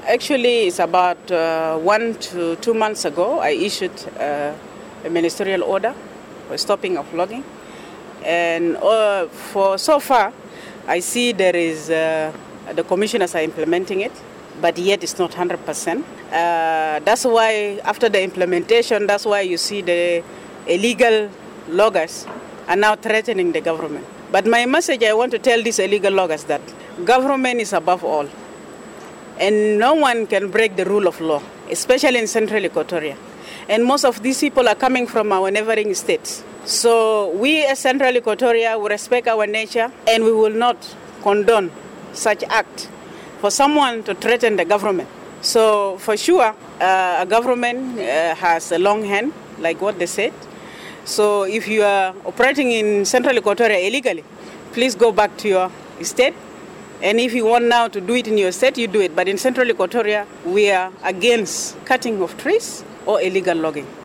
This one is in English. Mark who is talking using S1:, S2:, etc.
S1: Actually, it's about 1 to 2 months ago, I issued a ministerial order for stopping of logging. And for so far, I see there is, the commissioners are implementing it, but yet it's not 100%. That's why, after the implementation, that's why you see the illegal loggers are now threatening the government. But my message, I want to tell these illegal loggers that government is above all. And no one can break the rule of law, especially in Central Equatoria. And most of these people are coming from our neighboring states. So we as Central Equatoria will respect our nature and we will not condone such act for someone to threaten the government. So for sure, a government has a long hand, like what they said. So if you are operating in Central Equatoria illegally, please go back to your state. And if you want now to do it in your state, you do it. But in Central Equatoria, we are against cutting of trees or illegal logging.